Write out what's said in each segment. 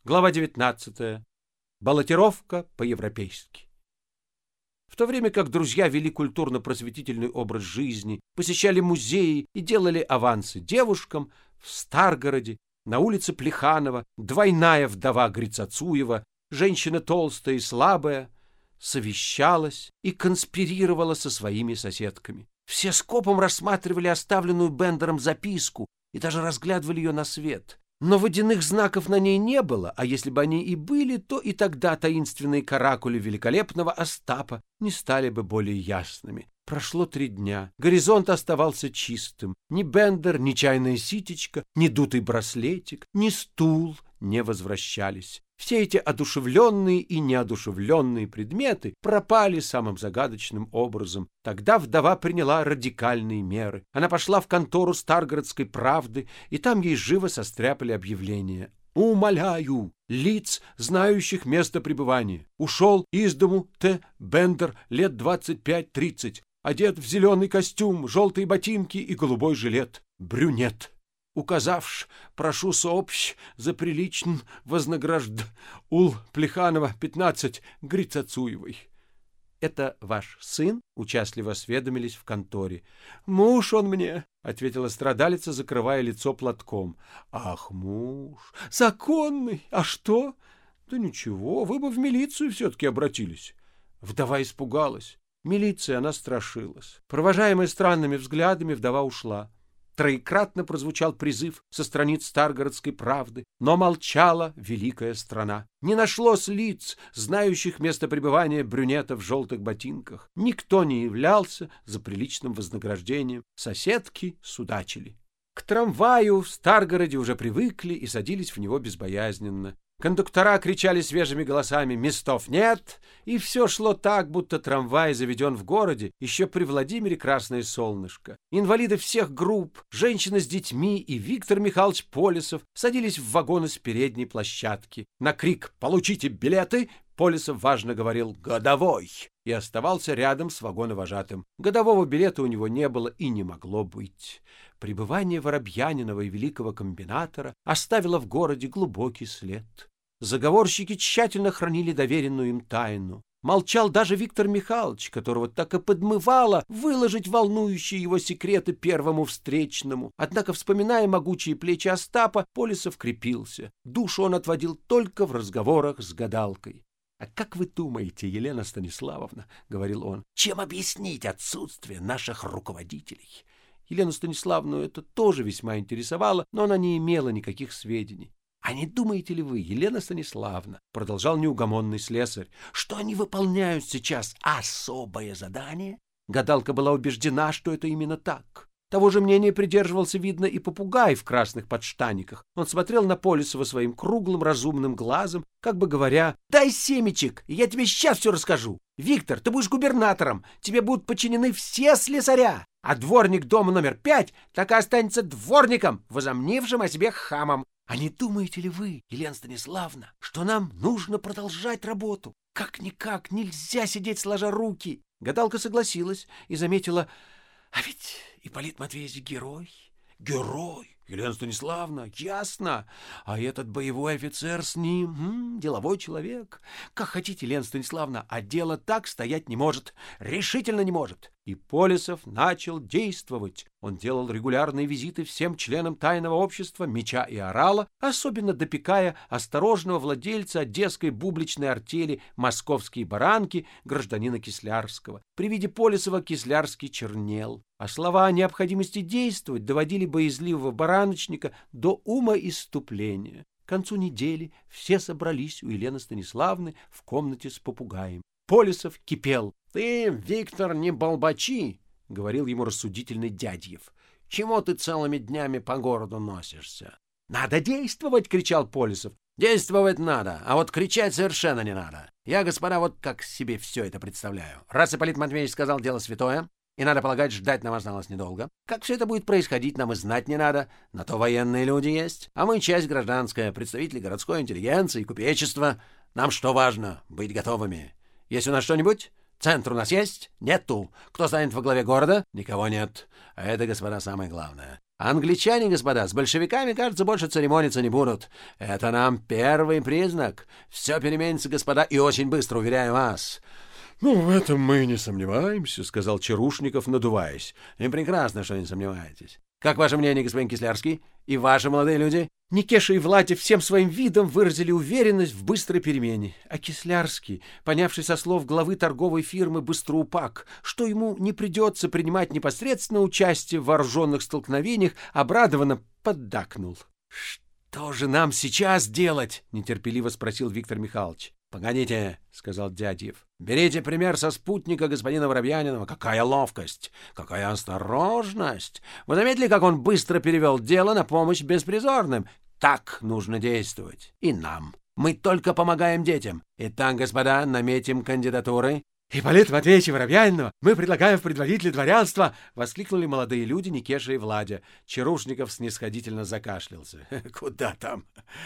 Глава 19. Баллотировка по-европейски. В то время как друзья вели культурно-просветительный образ жизни, посещали музеи и делали авансы девушкам, в Старгороде, на улице Плеханова, двойная вдова Грицацуева, женщина толстая и слабая, совещалась и конспирировала со своими соседками. Все скопом рассматривали оставленную Бендером записку и даже разглядывали ее на свет. Но водяных знаков на ней не было, а если бы они и были, то и тогда таинственные каракули великолепного Остапа не стали бы более ясными. Прошло 3 дня. Горизонт оставался чистым. Ни Бендер, ни чайная ситечка, ни дутый браслетик, ни стул не возвращались. Все эти одушевленные и неодушевленные предметы пропали самым загадочным образом. Тогда вдова приняла радикальные меры. Она пошла в контору Старгородской правды, и там ей живо состряпали объявление. «Умоляю лиц, знающих место пребывания. Ушел из дому Т. Бендер, лет 25-30, одет в зеленый костюм, желтые ботинки и голубой жилет. Брюнет. Указавш, прошу сообщ за приличн вознагражд ул Плеханова 15 Грицацуевой». «Это ваш сын?» — участливо осведомились в конторе. «Муж он мне», — ответила страдалица, закрывая лицо платком. «Ах, муж! Законный! А что?» «Да ничего, вы бы в милицию все-таки обратились». Вдова испугалась. Милиции она страшилась. Провожаемая странными взглядами, вдова ушла. Троекратно прозвучал призыв со страниц Старгородской правды, но молчала великая страна. Не нашлось лиц, знающих место пребывания брюнета в желтых ботинках. Никто не являлся за приличным вознаграждением. Соседки судачили. К трамваю в Старгороде уже привыкли и садились в него безбоязненно. Кондуктора кричали свежими голосами «Местов нет!» и все шло так, будто трамвай заведен в городе еще при Владимире Красное Солнышко. Инвалиды всех групп, женщины с детьми и Виктор Михайлович Полесов садились в вагоны с передней площадки. На крик «Получите билеты!» Полесов важно говорил «Годовой!» и оставался рядом с вагоновожатым. Годового билета у него не было и не могло быть. Пребывание Воробьянинова и великого комбинатора оставило в городе глубокий след. Заговорщики тщательно хранили доверенную им тайну. Молчал даже Виктор Михайлович, которого так и подмывало выложить волнующие его секреты первому встречному. Однако, вспоминая могучие плечи Остапа, Полесов крепился. Душу он отводил только в разговорах с гадалкой. «А как вы думаете, Елена Станиславовна, — говорил он, — чем объяснить отсутствие наших руководителей?» Елену Станиславовну это тоже весьма интересовало, но она не имела никаких сведений. «А не думаете ли вы, Елена Станиславовна, — продолжал неугомонный слесарь, — что они выполняют сейчас особое задание?» Гадалка была убеждена, что это именно так. Того же мнения придерживался, видно, и попугай в красных подштаниках. Он смотрел на Полесова своим круглым разумным глазом, как бы говоря: «Дай семечек, и я тебе сейчас все расскажу. Виктор, ты будешь губернатором, тебе будут подчинены все слесаря, а дворник дома номер 5 так и останется дворником, возомнившим о себе хамом. А не думаете ли вы, Елена Станиславовна, что нам нужно продолжать работу? Как-никак нельзя сидеть сложа руки». Гадалка согласилась и заметила: «А ведь Ипполит Матвеевич герой, герой, Елена Станиславовна, ясно. А этот боевой офицер с ним, деловой человек. Как хотите, Елена Станиславовна, а дело так стоять не может, решительно не может». И Полесов начал действовать. Он делал регулярные визиты всем членам тайного общества «Меча и Орала», особенно допекая осторожного владельца одесской бубличной артели «Московские баранки» гражданина Кислярского. При виде Полесова Кислярский чернел, а слова о необходимости действовать доводили боязливого бараночника до ума исступления. К концу недели все собрались у Елены Станиславовны в комнате с попугаем. Полесов кипел. «Ты, Виктор, не болбачи, — говорил ему рассудительный Дядьев. — Чему ты целыми днями по городу носишься?» «Надо действовать! — кричал Полесов. «Действовать надо, а вот кричать совершенно не надо. Я, господа, вот как себе все это представляю. Раз Ипполит Матвеевич сказал дело святое, и, надо полагать, ждать нам осталось недолго. Как все это будет происходить, нам и знать не надо. На то военные люди есть, а мы часть гражданская, представители городской интеллигенции и купечества. Нам что важно? Быть готовыми. Есть у нас что-нибудь? Центр у нас есть? Нету. Кто станет во главе города? Никого нет. А это, господа, самое главное. Англичане, господа, с большевиками, кажется, больше церемониться не будут. Это нам первый признак. Все переменится, господа, и очень быстро, уверяю вас. — Ну, в этом мы не сомневаемся, — сказал Чарушников, надуваясь. — И прекрасно, что не сомневаетесь. Как ваше мнение, господин Кислярский? И ваши молодые люди? Никеша и Владя всем своим видом выразили уверенность в быстрой перемене. А Кислярский, понявший со слов главы торговой фирмы «Быстроупак», что ему не придется принимать непосредственно участие в вооруженных столкновениях, обрадованно поддакнул. — Что же нам сейчас делать? — нетерпеливо спросил Виктор Михайлович. — Погодите, — сказал Дядьев. — Берите пример со спутника господина Воробьянинова. Какая ловкость, какая осторожность! Вы заметили, как он быстро перевел дело на помощь беспризорным? Так нужно действовать. И нам. Мы только помогаем детям. Итак, господа, наметим кандидатуры. — Ипполита Матвеевича Воробьянинова мы предлагаем в предводителе дворянства! — воскликнули молодые люди Никеша и Владя. Чарушников снисходительно закашлялся. — Куда там?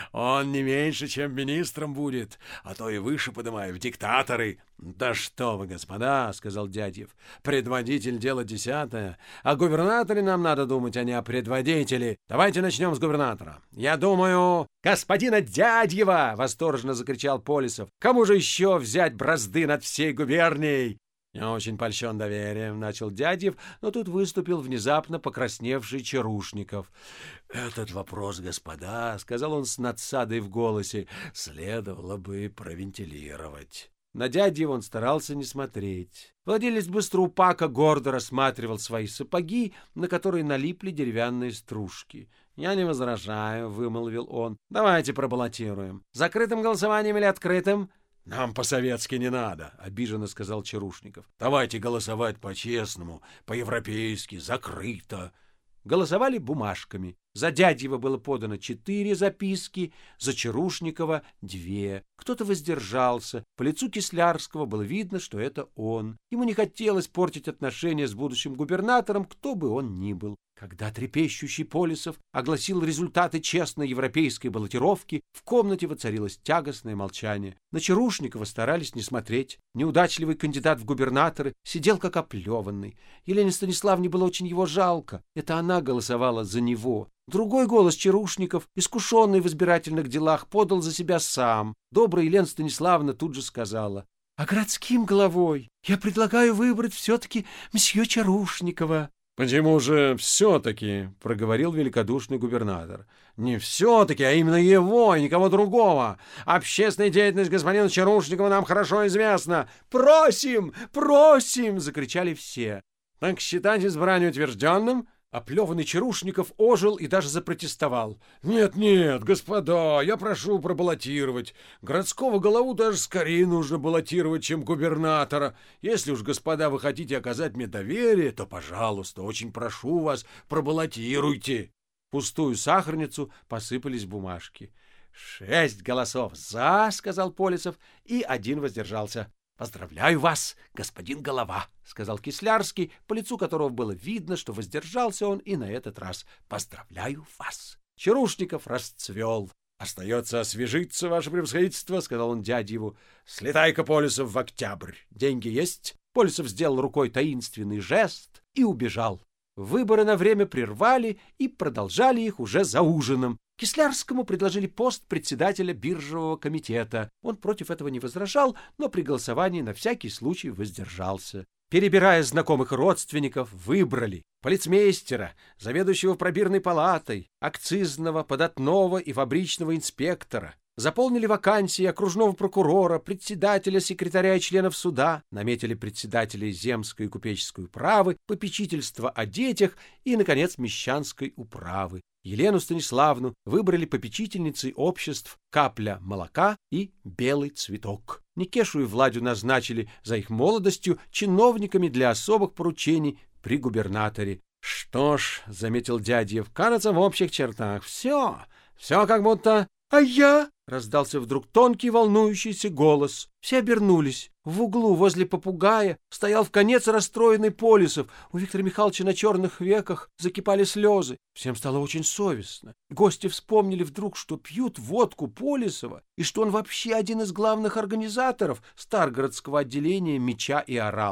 Он не меньше, чем министром будет, а то и выше подымаю, в диктаторы. — Да что вы, господа, — сказал Дядьев, — предводитель — дело десятое. О губернаторе нам надо думать, а не о предводителе. Давайте начнем с губернатора. Я думаю... — Господина Дядьева! — восторженно закричал Полисов. — Кому же еще взять бразды над всей губернией? — Я очень польщен доверием, — начал Дядьев, но тут выступил внезапно покрасневший Чарушников. — Этот вопрос, господа, — сказал он с надсадой в голосе, — следовало бы провентилировать. На Дядьева он старался не смотреть. Владелец Быстроупака гордо рассматривал свои сапоги, на которые налипли деревянные стружки. — Я не возражаю, — вымолвил он. — Давайте пробаллотируем. Закрытым голосованием или открытым? — Нам по-советски не надо, — обиженно сказал Чарушников. — Давайте голосовать по-честному, по-европейски, закрыто. Голосовали бумажками. За Дядьева было подано 4 записки, за Чарушникова 2. Кто-то воздержался. По лицу Кислярского было видно, что это он. Ему не хотелось портить отношения с будущим губернатором, кто бы он ни был. Когда трепещущий Полисов огласил результаты честной европейской баллотировки, в комнате воцарилось тягостное молчание. На Чарушникова старались не смотреть. Неудачливый кандидат в губернаторы сидел как оплеванный. Елене Станиславне было очень его жалко. Это она голосовала за него. Другой голос Чарушников, искушенный в избирательных делах, подал за себя сам. Добрая Елена Станиславна тут же сказала: — А городским главой я предлагаю выбрать все-таки мсье Чарушникова. — Почему же все-таки? — проговорил великодушный губернатор. — Не все-таки, а именно его и никого другого. Общественная деятельность господина Чарушникова нам хорошо известна. — Просим! Просим! — закричали все. — Так считать избрание утвержденным? Оплеванный Чарушников ожил и даже запротестовал. — Нет, господа, я прошу пробаллотировать. Городского голову даже скорее нужно баллотировать, чем губернатора. Если уж, господа, вы хотите оказать мне доверие, то, пожалуйста, очень прошу вас, пробаллотируйте. В пустую сахарницу посыпались бумажки. — 6 голосов «за», — сказал Полисов, и 1 воздержался. — Поздравляю вас, господин голова, — сказал Кислярский, по лицу которого было видно, что воздержался он и на этот раз. — Поздравляю вас. Чарушников расцвел. — Остается освежиться, ваше превосходительство, — сказал он Дядьеву. — Слетай-ка, Полисов, в Октябрь. Деньги есть? Полисов сделал рукой таинственный жест и убежал. Выборы на время прервали и продолжали их уже за ужином. Кислярскому предложили пост председателя биржевого комитета. Он против этого не возражал, но при голосовании на всякий случай воздержался. Перебирая знакомых родственников, выбрали полицмейстера, заведующего пробирной палатой, акцизного, податного и фабричного инспектора. Заполнили вакансии окружного прокурора, председателя, секретаря и членов суда, наметили председателей земской и купеческой управы, попечительства о детях и, наконец, мещанской управы. Елену Станиславну выбрали попечительницей обществ «Капля молока» и «Белый цветок». Никешу и Владю назначили за их молодостью чиновниками для особых поручений при губернаторе. — Что ж, — заметил Дядьев, — кажется, в общих чертах все как будто... — А я? — раздался вдруг тонкий волнующийся голос. Все обернулись. В углу возле попугая стоял вконец расстроенный Полисов. У Виктора Михайловича на черных веках закипали слезы. Всем стало очень совестно. Гости вспомнили вдруг, что пьют водку Полисова, и что он вообще один из главных организаторов Старгородского отделения «Меча и Орала».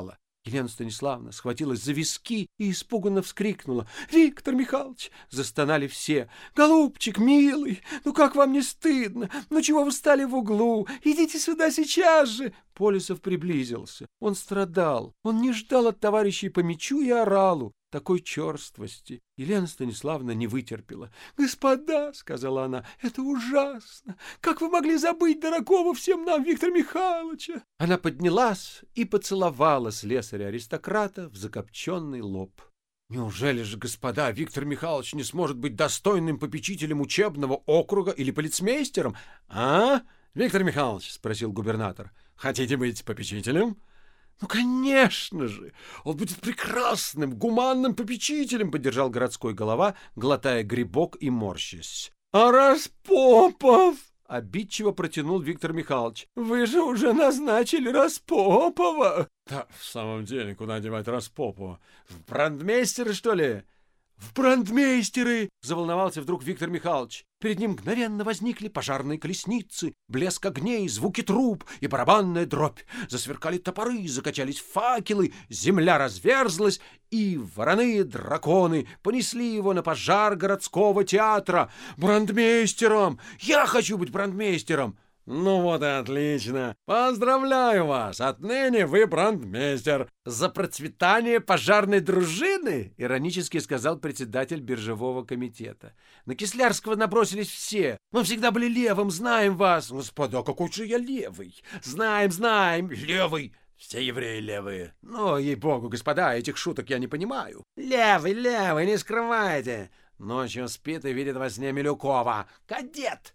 Елена Станиславовна схватилась за виски и испуганно вскрикнула: «Виктор Михайлович!» Застонали все. «Голубчик, милый, ну как вам не стыдно? Ну чего вы стали в углу? Идите сюда сейчас же!» Полисов приблизился. Он страдал. Он не ждал от товарищей по мячу и оралу такой черствости. Елена Станиславовна не вытерпела. «Господа, — сказала она, — это ужасно! Как вы могли забыть дорогого всем нам Виктора Михайловича?» Она поднялась и поцеловала слесаря-аристократа в закопченный лоб. «Неужели же, господа, Виктор Михайлович не сможет быть достойным попечителем учебного округа или полицмейстером? — А, Виктор Михайлович, — спросил губернатор, — хотите быть попечителем? — Ну, конечно же! Он будет прекрасным, гуманным попечителем, — поддержал городской голова, глотая грибок и морщась. — А Распопов! — обидчиво протянул Виктор Михайлович. — Вы же уже назначили Распопова! — Да, в самом деле, куда девать Распопова? В брандмейстеры, что ли? — В брандмейстеры! — заволновался вдруг Виктор Михайлович. Перед ним мгновенно возникли пожарные колесницы, блеск огней, звуки труб и барабанная дробь. Засверкали топоры, закачались факелы, земля разверзлась, и вороны-драконы понесли его на пожар городского театра. «Брандмейстером! Я хочу быть брандмейстером!» «Ну вот и отлично! Поздравляю вас! Отныне вы брандмейстер!» «За процветание пожарной дружины!» — иронически сказал председатель биржевого комитета. «На Кислярского набросились все. Мы всегда были левым, знаем вас!» «Господа, какой же я левый!» «Знаем, левый!» «Все евреи левые!» «Ну, ей-богу, господа, этих шуток я не понимаю!» «Левый, не скрывайте!» Ночью спит и видит во сне Милюкова. «Кадет!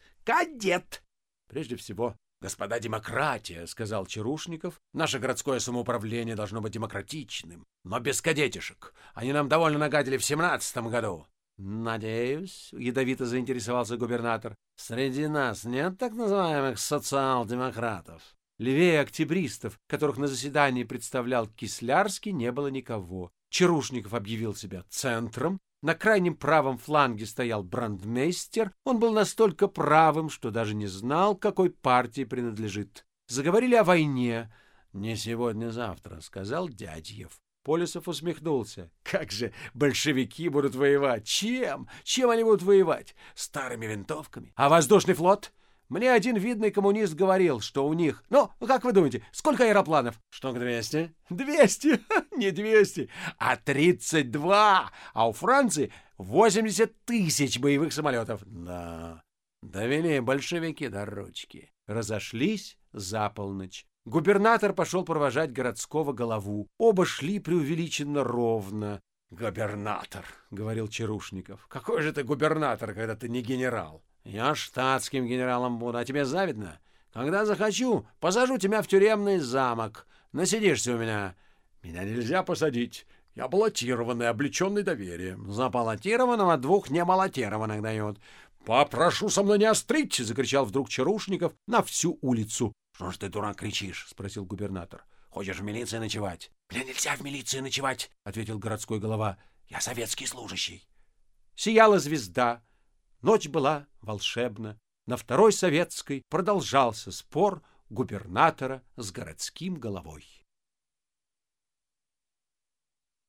«Прежде всего, господа, демократия, — сказал Чарушников. — Наше городское самоуправление должно быть демократичным, но без кадетишек. Они нам довольно нагадили в 17-м году. — Надеюсь, — ядовито заинтересовался губернатор, — среди нас нет так называемых социал-демократов. Левее октябристов, которых на заседании представлял Кислярский, не было никого. Чарушников объявил себя центром. На крайнем правом фланге стоял брандмейстер. Он был настолько правым, что даже не знал, к какой партии принадлежит. Заговорили о войне. «Не сегодня-завтра», — сказал Дядьев. Полисов усмехнулся. «Как же большевики будут воевать? Чем? Чем они будут воевать? Старыми винтовками? А воздушный флот? Мне один видный коммунист говорил, что у них... Ну, как вы думаете, сколько аэропланов? Штук 200? 200? Не 200, а 32. А у Франции 80 тысяч боевых самолетов. Да, довели большевики до ручки. Разошлись за полночь. Губернатор пошел провожать городского голову. Оба шли преувеличенно ровно. «Губернатор», — говорил Чарушников. «Какой же ты губернатор, когда ты не генерал? Я штатским генералом буду, а тебе завидно? Когда захочу, посажу тебя в тюремный замок. Насидишься у меня». «Меня нельзя посадить. Я баллотированный, облеченный доверием». «За баллотированного 2 небаллотированных дают». «Попрошу со мной не острить!» — закричал вдруг Чарушников на всю улицу. «Что ж ты, дурак, кричишь?» — спросил губернатор. «Хочешь в милиции ночевать?» «Мне нельзя в милиции ночевать!» — ответил городской голова. «Я советский служащий». Сияла звезда. Ночь была волшебна. На Второй Советской продолжался спор губернатора с городским головой.